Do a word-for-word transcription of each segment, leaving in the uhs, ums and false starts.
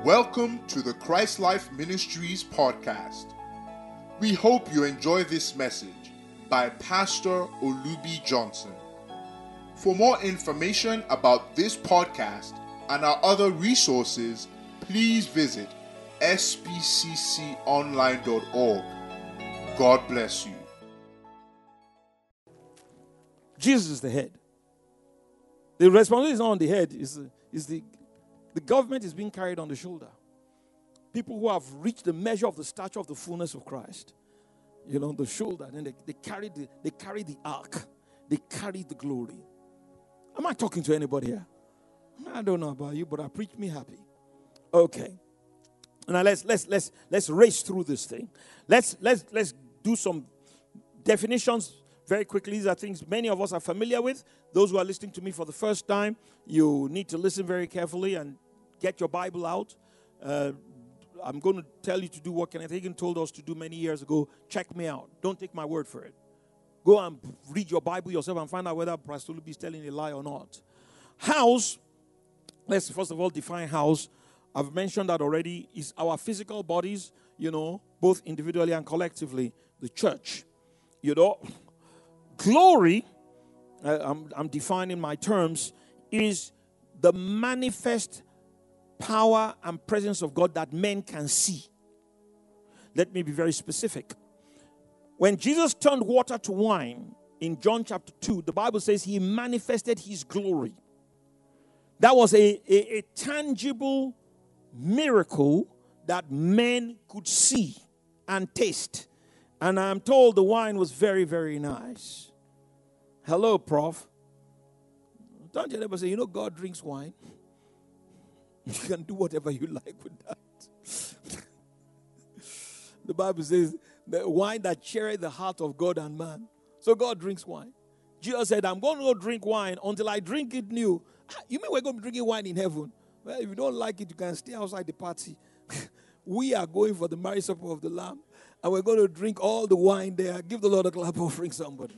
Welcome to the Christ Life Ministries podcast. We hope you enjoy this message by Pastor Olubi Johnson. For more information about this podcast and our other resources, please visit s p c c online dot org. God bless you. Jesus is the head. The responsibility is not on the head. Is is the the government is being carried on the shoulder. People who have reached the measure of the stature of the fullness of Christ, you know, the shoulder. And then they, they carry the they carry the ark. They carry the glory. Am I talking to anybody here? I don't know about you, but I preach me happy. Okay. Now let's let's let's let's race through this thing. Let's let's let's do some definitions very quickly. These are things many of us are familiar with. Those who are listening to me for the first time, you need to listen very carefully and get your Bible out. Uh, I'm going to tell you to do what Kenneth Hagin told us to do many years ago. Check me out. Don't take my word for it. Go and read your Bible yourself and find out whether Pastor Olubi is telling a lie or not. House, let's first of all define house. I've mentioned that already. Is our physical bodies, you know, both individually and collectively, the church. You know, glory, uh, I'm, I'm defining my terms, is the manifest power and presence of God that men can see. Let me be very specific. When Jesus turned water to wine in John chapter two, the Bible says he manifested his glory. That was a, a, a tangible miracle that men could see and taste. And I'm told the wine was very, very nice. Hello, Prof. Don't you ever say, you know, God drinks wine? You can do whatever you like with that. The Bible says, the wine that cheereth the heart of God and man. So God drinks wine. Jesus said, I'm going to go drink wine until I drink it new. You mean we're going to be drinking wine in heaven? Well, if you don't like it, you can stay outside the party. We are going for the marriage supper of the Lamb. And we're going to drink all the wine there. Give the Lord a clap offering, somebody.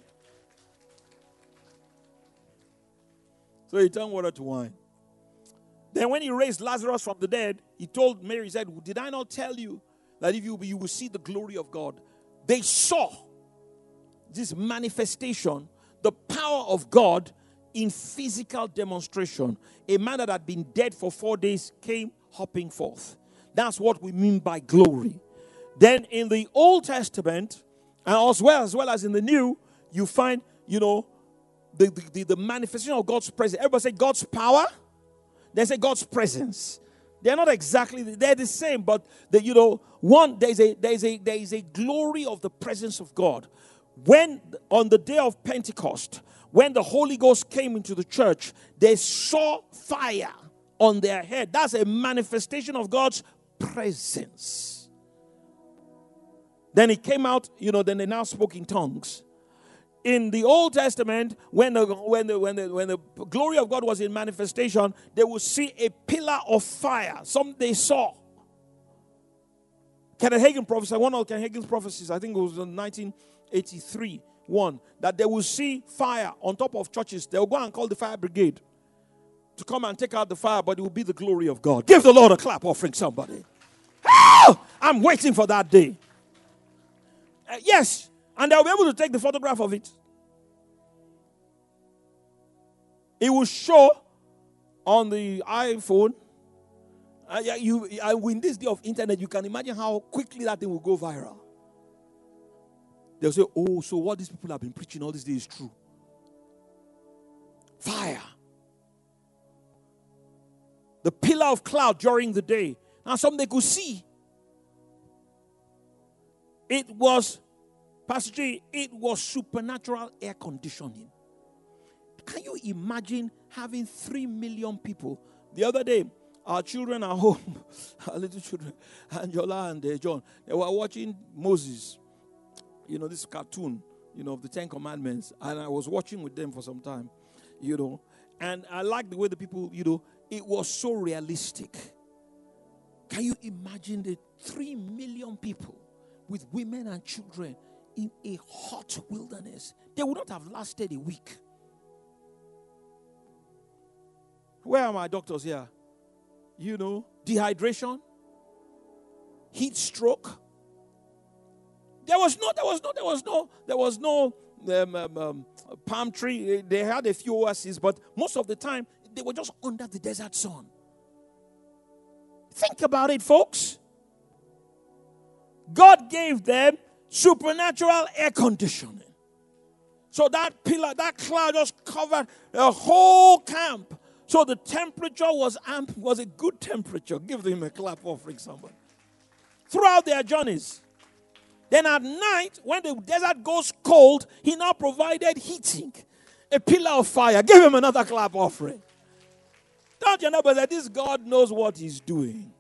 So he turned water to wine. Then when he raised Lazarus from the dead, he told Mary, he said, did I not tell you that if you, you will see the glory of God? They saw this manifestation, the power of God in physical demonstration. A man that had been dead for four days came hopping forth. That's what we mean by glory. Then in the Old Testament, and as well as well as in the New, you find, you know, the, the, the manifestation of God's presence. Everybody say God's power. They say God's presence. They're not exactly, they're the same, but the, you know, one, there's a there's a there is a glory of the presence of God. When on the day of Pentecost, when the Holy Ghost came into the church, they saw fire on their head. That's a manifestation of God's presence. Then it came out, you know, then they now spoke in tongues. In the Old Testament, when the when the when the when the glory of God was in manifestation, they would see a pillar of fire. Some they saw. Kenneth Hagin prophesied, one of Kenneth Hagin's prophecies, I think it was in nineteen eighty-three, one, that they will see fire on top of churches. They will go and call the fire brigade to come and take out the fire, but it will be the glory of God. Give the Lord a clap offering, somebody. Oh, I'm waiting for that day. Uh, yes. And they'll be able to take the photograph of it. It will show on the iPhone. Uh, you, uh, in this day of internet, you can imagine how quickly that thing will go viral. They'll say, oh, so what these people have been preaching all these days is true. Fire. The pillar of cloud during the day. And some they could see. It was Pastor J, it was supernatural air conditioning. Can you imagine having three million people? The other day, our children are home, our little children, Angela and uh, John, they were watching Moses, you know, this cartoon, you know, of the Ten Commandments. And I was watching with them for some time, you know. And I like the way the people, you know, it was so realistic. Can you imagine the three million people with women and children in a hot wilderness? They would not have lasted a week. Where are my doctors here? You know, dehydration, heat stroke. There was no, there was no, there was no, there was no um, um, um, palm tree. They had a few oases, but most of the time they were just under the desert sun. Think about it, folks. God gave them supernatural air conditioning. So that pillar, that cloud just covered the whole camp. So the temperature was amp, was a good temperature. Give them a clap offering, somebody. Throughout their journeys. Then at night, when the desert goes cold, he now provided heating. A pillar of fire. Give him another clap offering. Don't you know, but that this God knows what he's doing.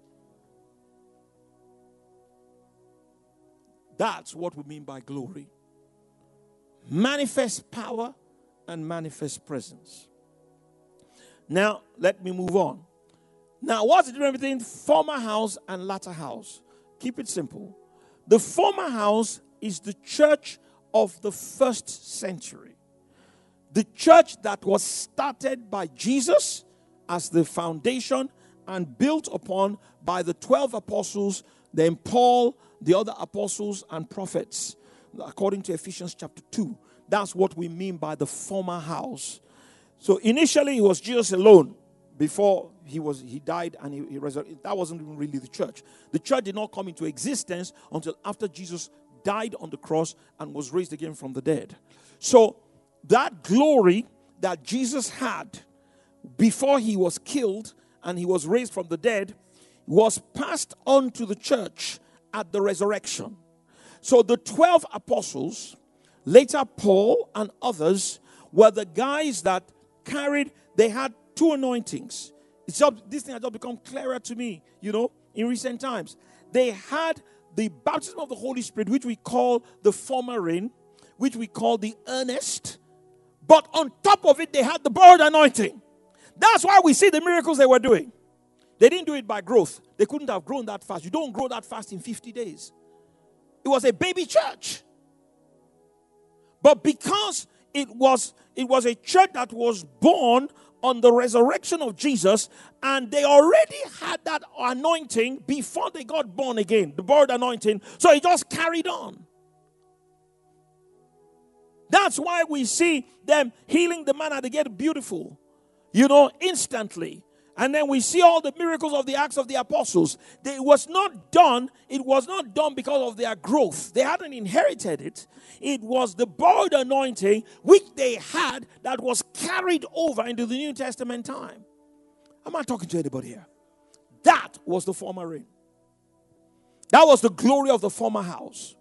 That's what we mean by glory. Manifest power and manifest presence. Now, let me move on. Now, what's the difference between former house and latter house? Keep it simple. The former house is the church of the first century. The church that was started by Jesus as the foundation and built upon by the twelve apostles, then Paul, the other apostles and prophets, according to Ephesians chapter two. That's what we mean by the former house. So initially it was Jesus alone before he was he died and he, he resurrected. That wasn't even really the church. The church did not come into existence until after Jesus died on the cross and was raised again from the dead. So that glory that Jesus had before he was killed and he was raised from the dead was passed on to the church at the resurrection. So the twelve apostles, later Paul and others, were the guys that carried, they had two anointings. It's just, this thing has just become clearer to me, you know, in recent times. They had the baptism of the Holy Spirit, which we call the former rain, which we call the earnest. But on top of it, they had the borrowed anointing. That's why we see the miracles they were doing. They didn't do it by growth. They couldn't have grown that fast. You don't grow that fast in fifty days. It was a baby church. But because it was, it was a church that was born on the resurrection of Jesus, and they already had that anointing before they got born again, the borrowed anointing, so it just carried on. That's why we see them healing the man at the gate beautiful, you know, instantly. And then we see all the miracles of the Acts of the Apostles. It was not done, it was not done because of their growth. They hadn't inherited it. It was the borrowed anointing which they had that was carried over into the New Testament time. I'm not talking to anybody here. That was the former rain. That was the glory of the former house.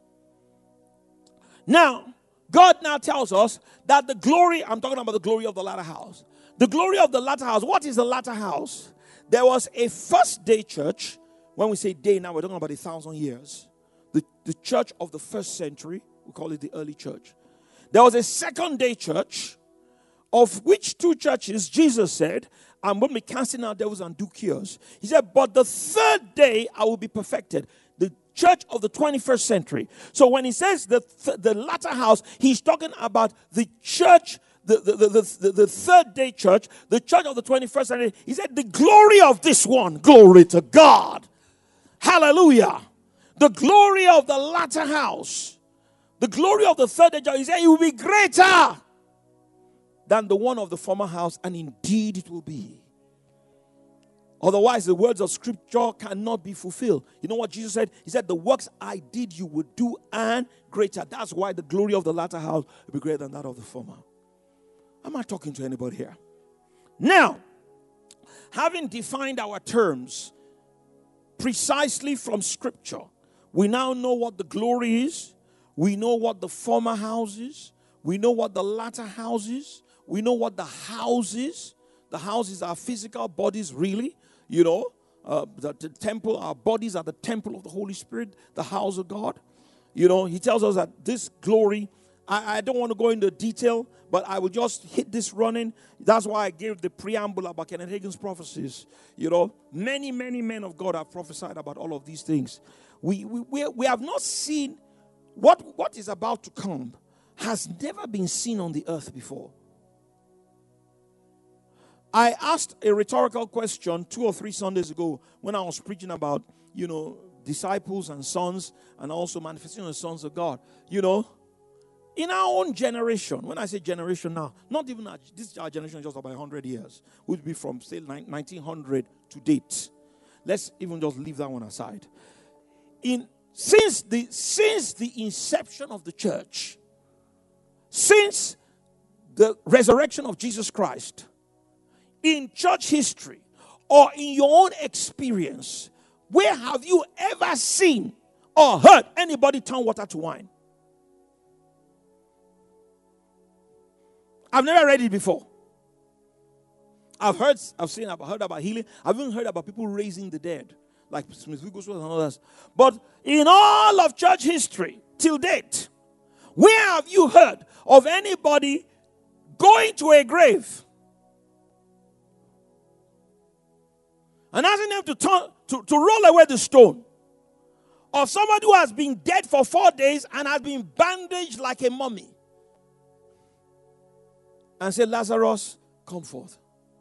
Now, God now tells us that the glory, I'm talking about the glory of the latter house. The glory of the latter house. What is the latter house? There was a first day church. When we say day now, we're talking about a thousand years. The, the church of the first century. We call it the early church. There was a second day church, of which two churches Jesus said, I'm going to be casting out devils and do cures. He said, but the third day I will be perfected. The church of the twenty-first century. So when he says the, th- the latter house, he's talking about the church, the, the, the, the, the third day church, the church of the twenty-first century. He said, the glory of this one, glory to God. Hallelujah. The glory of the latter house, the glory of the third day church, he said, it will be greater than the one of the former house, and indeed it will be. Otherwise, the words of scripture cannot be fulfilled. You know what Jesus said? He said, the works I did you would do and greater. That's why the glory of the latter house will be greater than that of the former. I'm not talking to anybody here. Now, having defined our terms precisely from scripture, we now know what the glory is. We know what the former house is. We know what the latter house is. We know what the house is. The house is our physical bodies, really. You know, uh, the, the temple, our bodies are the temple of the Holy Spirit, the house of God. You know, he tells us that this glory, I, I don't want to go into detail, but I will just hit this running. That's why I gave the preamble about Kenneth Hagin's prophecies. You know, many, many men of God have prophesied about all of these things. We, we, we, we have not seen what, what is about to come has never been seen on the earth before. I asked a rhetorical question two or three Sundays ago when I was preaching about, you know, disciples and sons and also manifesting the sons of God. You know, in our own generation, when I say generation now, not even our, this our generation is just about one hundred years, would be from, say, nineteen hundred to date. Let's even just leave that one aside. In since the since the inception of the church, since the resurrection of Jesus Christ, in church history or in your own experience, where have you ever seen or heard anybody turn water to wine? I've never read it before. I've heard, I've seen, I've heard about healing. I've even heard about people raising the dead, like Smith Wigglesworth and others. But in all of church history, till date, where have you heard of anybody going to a grave and asking them to turn to, to roll away the stone? Of somebody who has been dead for four days and has been bandaged like a mummy, and say, Lazarus, come forth.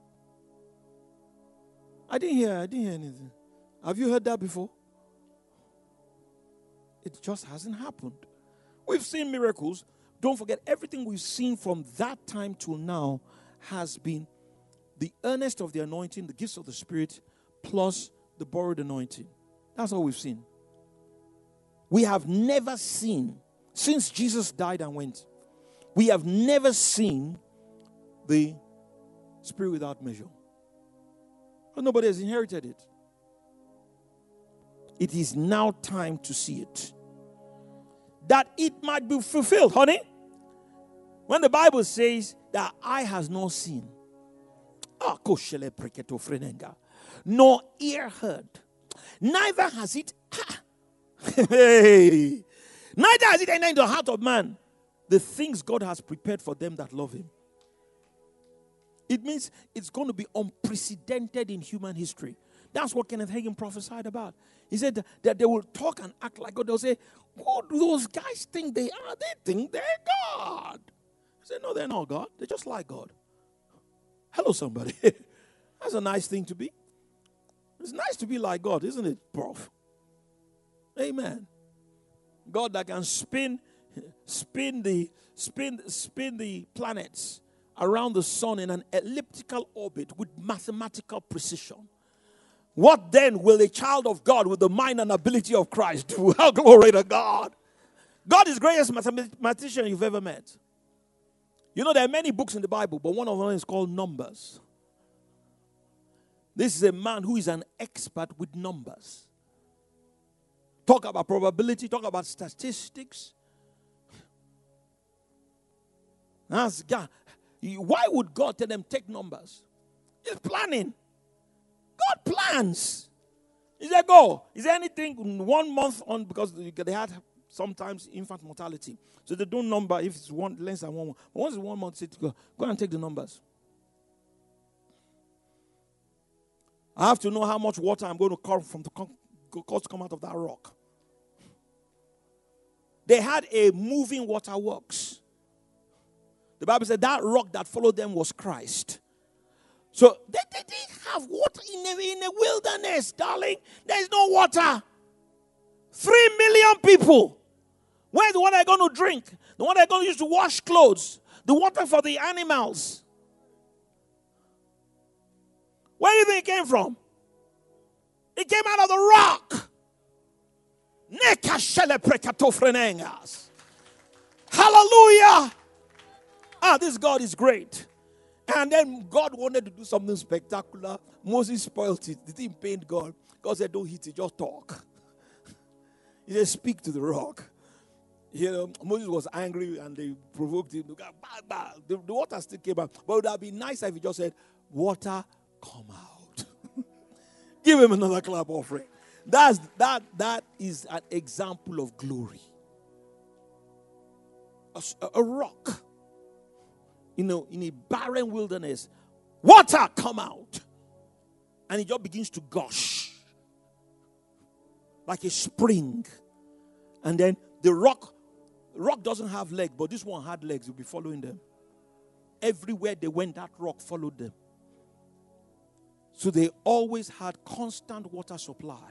I didn't hear, I didn't hear anything. Have you heard that before? It just hasn't happened. We've seen miracles. Don't forget, everything we've seen from that time till now has been the earnest of the anointing, the gifts of the Spirit, plus the borrowed anointing. That's all we've seen. We have never seen, since Jesus died and went, we have never seen the Spirit without measure. But nobody has inherited it. It is now time to see it, that it might be fulfilled, honey. When the Bible says that eye has not seen, nor ear heard, neither has it, hey, neither has it entered into the heart of man the things God has prepared for them that love him. It means it's going to be unprecedented in human history. That's what Kenneth Hagin prophesied about. He said that, that they will talk and act like God. They'll say, who do those guys think they are? They think they're God. I said, no, they're not God. They're just like God. Hello, somebody. That's a nice thing to be. It's nice to be like God, isn't it, prof? Amen. God that can spin, spin the, spin, spin the planets around the sun in an elliptical orbit with mathematical precision. What then will a child of God with the mind and ability of Christ do? How glory to God. God is the greatest mathematician you've ever met. You know, there are many books in the Bible, but one of them is called Numbers. This is a man who is an expert with numbers. Talk about probability, talk about statistics. Ask God. Why would God tell them take numbers? He's planning. God plans. He said, go. Is there anything one month on, because they had sometimes infant mortality. So they don't number if it's one less than one month. But once it's one month, say, go, go and take the numbers. I have to know how much water I'm going to carve from the cause to come out of that rock. They had a moving waterworks. The Bible said that rock that followed them was Christ. So they, they didn't have water in the, in the wilderness, darling. There's no water. Three million people. Where's the water they're going to drink? The water they're going to use to wash clothes. The water for the animals. Where do you think it came from? It came out of the rock. Hallelujah. Ah, this God is great. And then God wanted to do something spectacular. Moses spoiled it. The thing pained God. God said, don't hit it, just talk. He said, speak to the rock. You know, Moses was angry and they provoked him. The, the water still came out. But it would have been nicer if he just said, water, come out. Give him another clap offering. That's, that, that is an example of glory. A, a rock. You know, in a barren wilderness, water come out. And it just begins to gush. Like a spring. And then the rock, rock doesn't have legs, but this one had legs. You'll be following them. Everywhere they went, that rock followed them. So they always had constant water supply.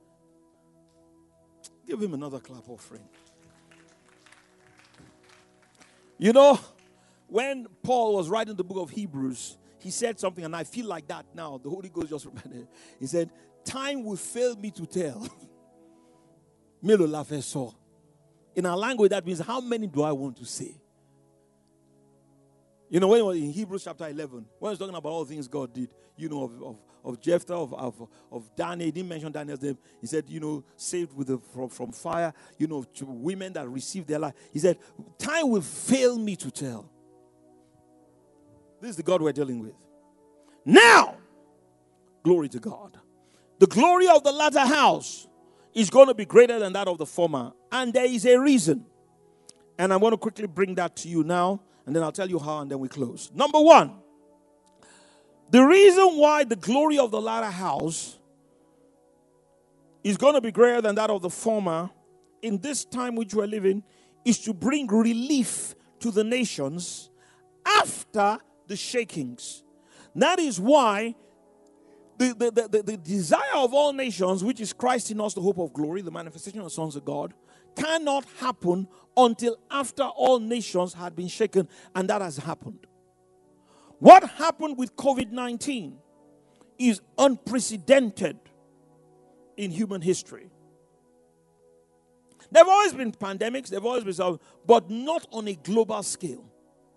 Give him another clap offering. You know, when Paul was writing the book of Hebrews, he said something, and I feel like that now. The Holy Ghost just reminded. He said, time will fail me to tell. In our language, that means, how many do I want to say? You know, when it was in Hebrews chapter eleven, when he was talking about all the things God did, you know, of, of, of Jephthah, of, of, of Daniel, he didn't mention Daniel's name. He said, you know, saved with the, from, from fire, you know, to women that received their life. He said, time will fail me to tell. This is the God we're dealing with. Now, glory to God. The glory of the latter house is going to be greater than that of the former. And there is a reason. And I'm going to quickly bring that to you now. And then I'll tell you how, and then we close. Number one, the reason why the glory of the latter house is going to be greater than that of the former in this time which we're living is to bring relief to the nations after the shakings. That is why the, the, the, the, the desire of all nations, which is Christ in us, the hope of glory, the manifestation of the sons of God, cannot happen until after all nations had been shaken, and that has happened. What happened with covid nineteen is unprecedented in human history. There have always been pandemics, there have always been some, but not on a global scale.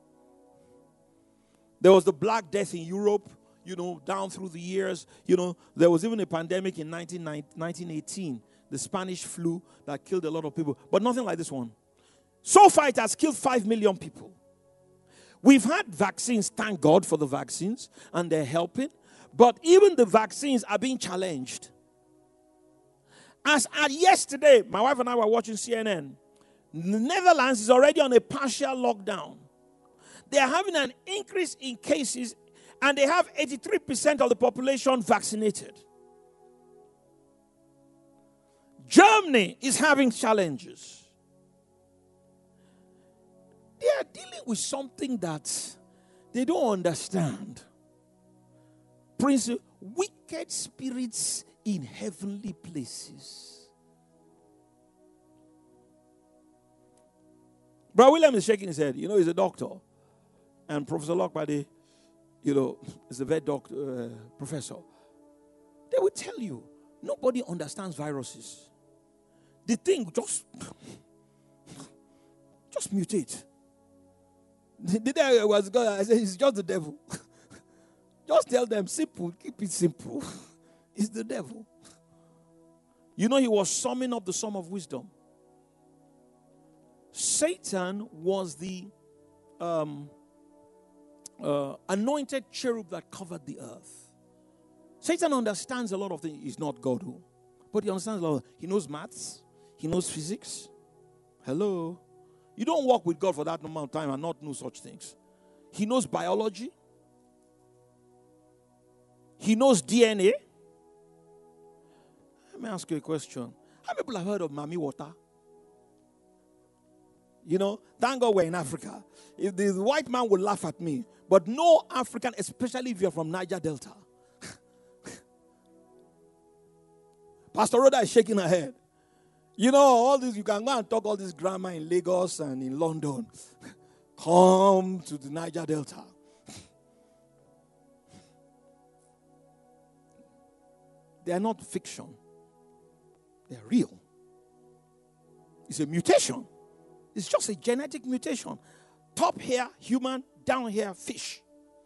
There was the Black Death in Europe, you know, down through the years. You know, there was even a pandemic in nineteen eighteen. The Spanish flu that killed a lot of people. But nothing like this one. So far, it has killed five million people. We've had vaccines, thank God for the vaccines, and they're helping. But even the vaccines are being challenged. As at yesterday, my wife and I were watching C N N. The Netherlands is already on a partial lockdown. They are having an increase in cases, and they have eighty-three percent of the population vaccinated. Germany is having challenges. They are dealing with something that they don't understand. Prince, wicked spirits in heavenly places. Brother William is shaking his head. You know, he's a doctor. And Professor Lockbody, you know, is a vet doctor, uh, professor. They will tell you, nobody understands viruses. The thing just, just mutate. The day I was God, I said, it's just the devil. Just tell them, simple, keep it simple. It's the devil. You know, he was summing up the sum of wisdom. Satan was the um, uh, anointed cherub that covered the earth. Satan understands a lot of things. He's not God, who, but he understands a lot. Of, he knows maths. He knows physics. Hello. You don't walk with God for that amount of time and not know such things. He knows biology. He knows D N A. Let me ask you a question. How many people have heard of Mami Water? You know, thank God we're in Africa. If the white man would laugh at me, but no African, especially if you're from Niger Delta. Pastor Rhoda is shaking her head. You know, all this, you can go and talk all this grammar in Lagos and in London. Come to the Niger Delta. They are not fiction. They are real. It's a mutation. It's just a genetic mutation. Top here, human, down here, fish.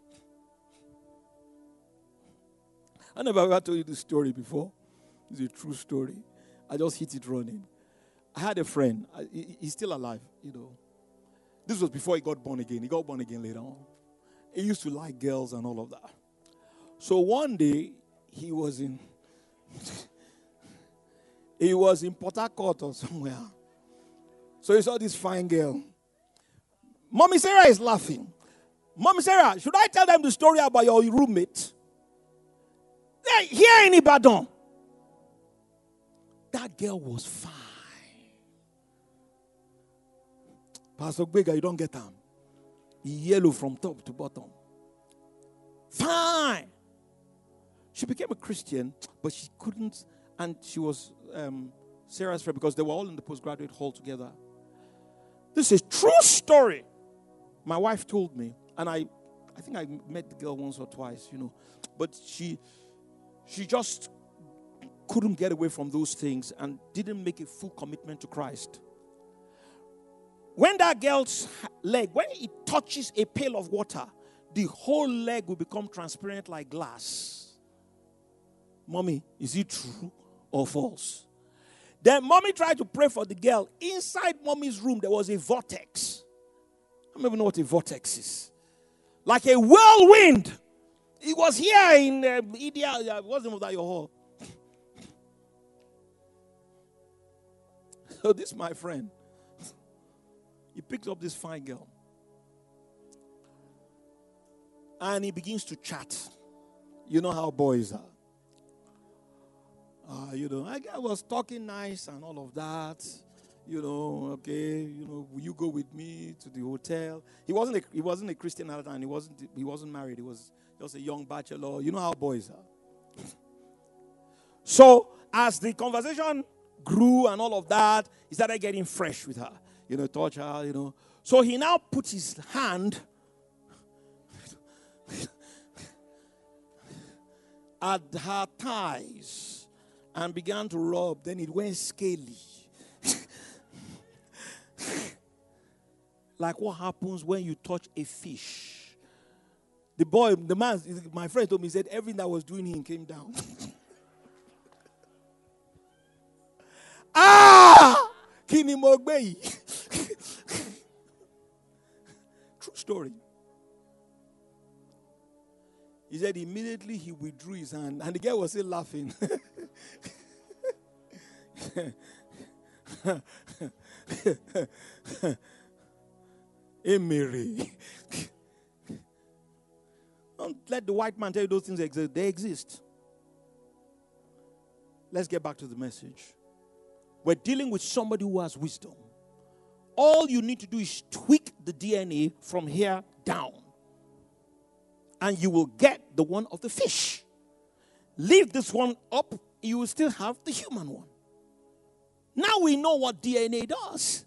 I never ever told you this story before. It's a true story. I just hit it running. I had a friend. I, he, he's still alive, you know. This was before he got born again. He got born again later on. He used to like girls and all of that. So one day, he was in... he was in Port Harcourt or somewhere. So he saw this fine girl. Mommy Sarah is laughing. Mommy Sarah, should I tell them the story about your roommate? Hey, here in Ibadan. That girl was fine. Pastor Bega, you don't get them. Yellow from top to bottom. Fine. She became a Christian, but she couldn't, and she was um, Sarah's friend because they were all in the postgraduate hall together. This is a true story. My wife told me, and I, I think I met the girl once or twice, you know, but she, she just couldn't get away from those things and didn't make a full commitment to Christ. When that girl's leg, when it touches a pail of water, the whole leg will become transparent like glass. Mommy, is it true or false? Then mommy tried to pray for the girl. Inside mommy's room, there was a vortex. I don't even know what a vortex is. Like a whirlwind. It was here in uh, India. Wasn't that your hall? So this is my friend. He picks up this fine girl. And he begins to chat. You know how boys are. Uh, you know, I, I was talking nice and all of that. You know, okay, you know, will you go with me to the hotel? He wasn't a, he wasn't a Christian at the time. He wasn't he wasn't married. He was just a young bachelor. You know how boys are. So as the conversation grew and all of that, he started getting fresh with her. You know, touch her, you know. So he now put his hand at her thighs and began to rub. Then it went scaly. Like what happens when you touch a fish. The boy, the man, my friend told me, he said everything that was doing him came down. Ah! Kini Mogbei. True story. He said immediately he withdrew his hand and the girl was still laughing. Hey, Mary. Don't let the white man tell you those things exist. They exist. Let's get back to the message. We're dealing with somebody who has wisdom. All you need to do is tweak the D N A from here down. And you will get the one of the fish. Leave this one up, you will still have the human one. Now we know what D N A does.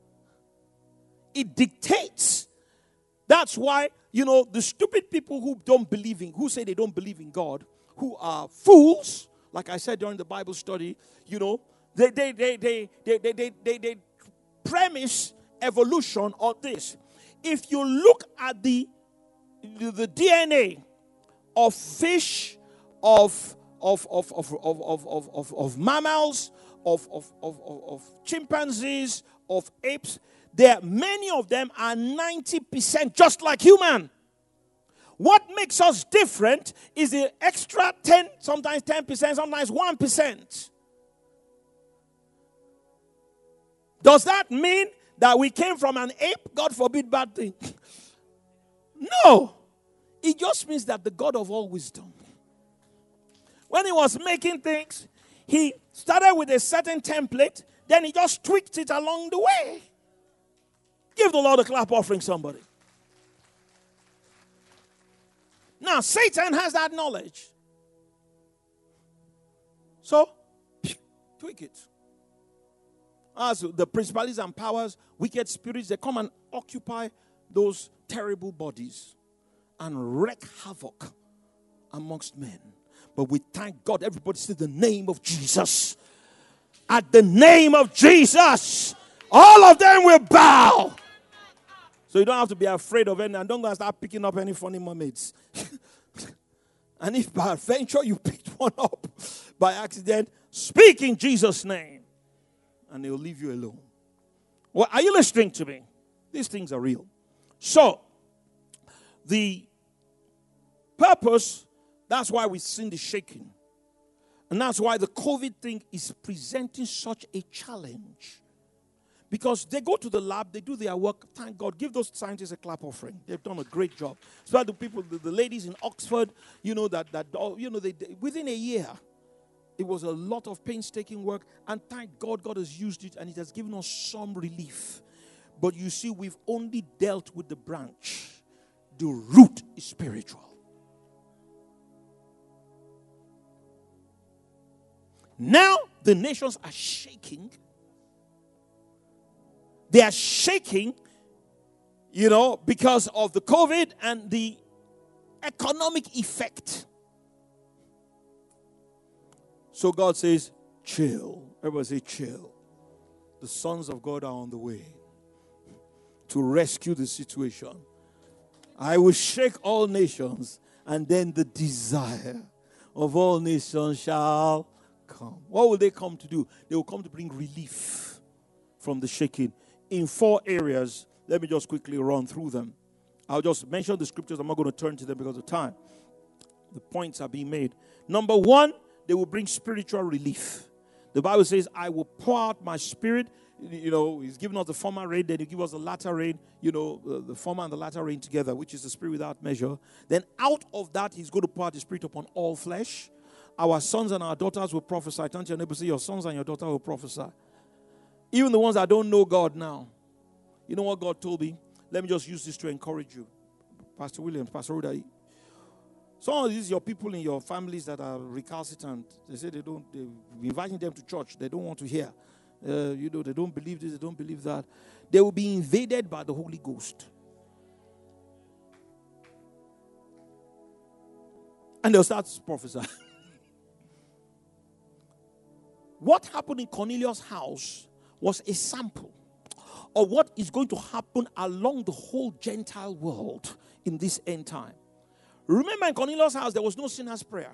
It dictates. That's why, you know, the stupid people who don't believe in, who say they don't believe in God, who are fools, like I said during the Bible study, you know, they they they they they they they, they, they premise evolution on this. If you look at the the D N A of fish, of of of of of of of, of, of mammals, of of, of of of chimpanzees, of apes, there many of them are ninety percent just like human. What makes us different is the extra ten, sometimes ten percent, sometimes one percent. Does that mean that we came from an ape? God forbid bad thing. No. It just means that the God of all wisdom, when he was making things, he started with a certain template, then he just tweaked it along the way. Give the Lord a clap offering, somebody. Now, Satan has that knowledge. So, tweak it. As the principalities and powers, wicked spirits, they come and occupy those terrible bodies and wreak havoc amongst men. But we thank God, everybody say the name of Jesus. At the name of Jesus, all of them will bow. So you don't have to be afraid of any, and don't go and start picking up any funny mermaids. And if by adventure you picked one up by accident, speak in Jesus' name, and they'll leave you alone. Well, are you listening to me? These things are real. So, the purpose, that's why we've seen the shaking. And that's why the COVID thing is presenting such a challenge. Because they go to the lab, they do their work. Thank God. Give those scientists a clap offering. They've done a great job. So the people, the, the ladies in Oxford, you know, that, that you know, they, they, within a year, it was a lot of painstaking work. And thank God, God has used it and it has given us some relief. But you see, we've only dealt with the branch. The root is spiritual. Now the nations are shaking. They are shaking, you know, because of the COVID and the economic effect. So God says, chill. Everybody say, chill. The sons of God are on the way to rescue the situation. I will shake all nations, and then the desire of all nations shall come. What will they come to do? They will come to bring relief from the shaking in four areas. Let me just quickly run through them. I'll just mention the scriptures. I'm not going to turn to them because of time. The points are being made. Number one, they will bring spiritual relief. The Bible says, I will pour out my spirit. You know, he's given us the former rain, then he give us the latter rain, you know, the, the former and the latter rain together, which is the spirit without measure. Then out of that, he's going to pour out the spirit upon all flesh. Our sons and our daughters will prophesy. Turn to your neighbor, say, your sons and your daughter will prophesy. Even the ones that don't know God now. You know what God told me? Let me just use this to encourage you. Pastor Williams, Pastor Ruda. Some of these your people in your families that are recalcitrant. They say they don't, they're inviting them to church. They don't want to hear. Uh, you know, they don't believe this, they don't believe that. They will be invaded by the Holy Ghost. And they'll start to prophesy. What happened in Cornelius' house was a sample of what is going to happen along the whole Gentile world in this end time. Remember, in Cornelius' house, there was no sinner's prayer.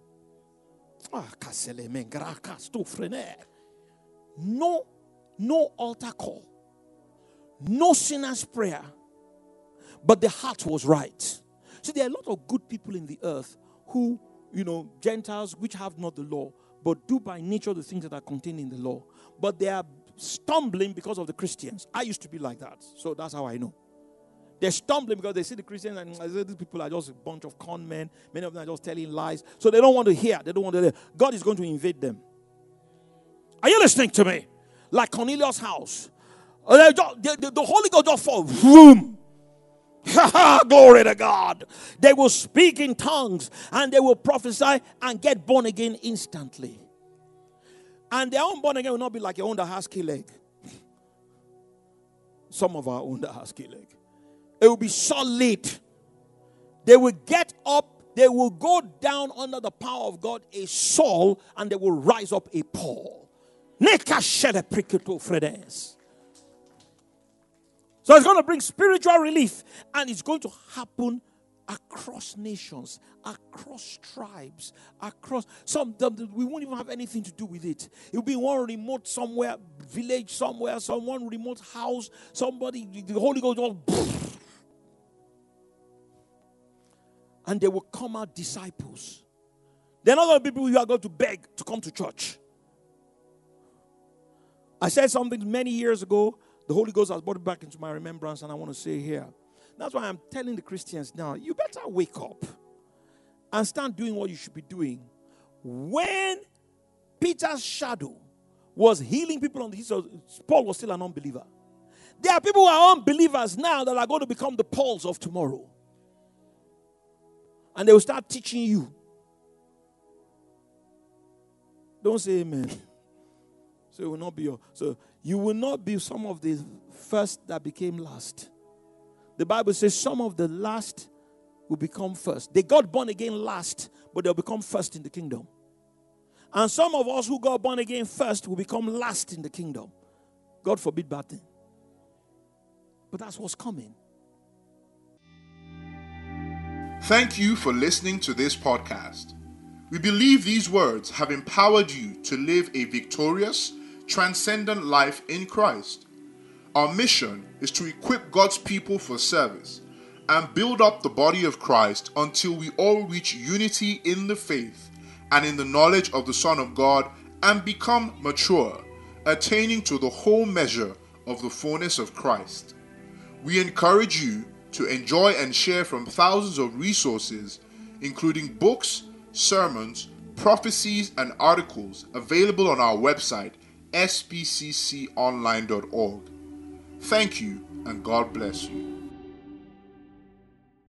No, no altar call. No sinner's prayer. But the heart was right. See, there are a lot of good people in the earth who, you know, Gentiles which have not the law, but do by nature the things that are contained in the law. But they are stumbling because of the Christians. I used to be like that. So that's how I know. They're stumbling because they see the Christians and these people are just a bunch of con men. Many of them are just telling lies. So they don't want to hear. They don't want to hear. God is going to invade them. Are you listening to me? Like Cornelius' house. The, the, the Holy Ghost just fall. Vroom. Glory to God. They will speak in tongues and they will prophesy and get born again instantly. And their own born again will not be like your own that has key leg. Some of our own that has key leg. It will be solid. They will get up. They will go down under the power of God, a Saul, and they will rise up a Paul. So it's going to bring spiritual relief, and it's going to happen across nations, across tribes, across some. We won't even have anything to do with it. It will be one remote somewhere, village somewhere, some one remote house. Somebody, the Holy Ghost, just, and they will come out disciples. They're not going to be people who are going to beg to come to church. I said something many years ago. The Holy Ghost has brought it back into my remembrance, and I want to say here. That's why I'm telling the Christians now, you better wake up and start doing what you should be doing. When Peter's shadow was healing people on the hill, Paul was still an unbeliever. There are people who are unbelievers now that are going to become the Pauls of tomorrow. And they will start teaching you. Don't say amen. So it will not be your, so you will not be some of the first that became last. The Bible says some of the last will become first. They got born again last, but they'll become first in the kingdom. And some of us who got born again first will become last in the kingdom. God forbid bad thing. But that's what's coming. Thank you for listening to this podcast. We believe these words have empowered you to live a victorious, transcendent life in Christ. Our mission is to equip God's people for service and build up the body of Christ until we all reach unity in the faith and in the knowledge of the Son of God and become mature, attaining to the whole measure of the fullness of Christ. We encourage you to enjoy and share from thousands of resources, including books, sermons, prophecies, and articles available on our website, s b c c online dot org. Thank you, and God bless you.